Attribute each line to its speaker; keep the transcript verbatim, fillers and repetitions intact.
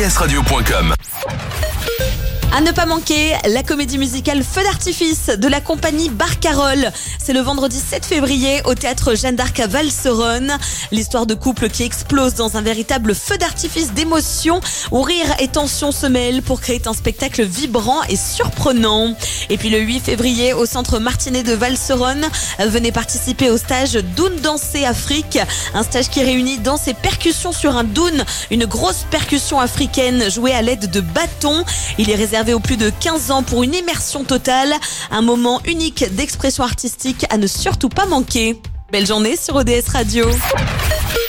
Speaker 1: s radio point com.
Speaker 2: À ne pas manquer, la comédie musicale Feu d'artifice de la compagnie Barcarolle. C'est le vendredi sept février au théâtre Jeanne d'Arc à Valseronne. L'histoire de couple qui explose dans un véritable feu d'artifice d'émotions où rire et tension se mêlent pour créer un spectacle vibrant et surprenant. Et puis le huit février au centre Martinet de Valseronne, venez participer au stage Doun Danser Afrique. Un stage qui réunit danse et percussion sur un doun, une grosse percussion africaine jouée à l'aide de bâtons. Il est réservé aux plus de quinze ans pour une immersion totale, un moment unique d'expression artistique à ne surtout pas manquer. Belle journée sur O D S Radio.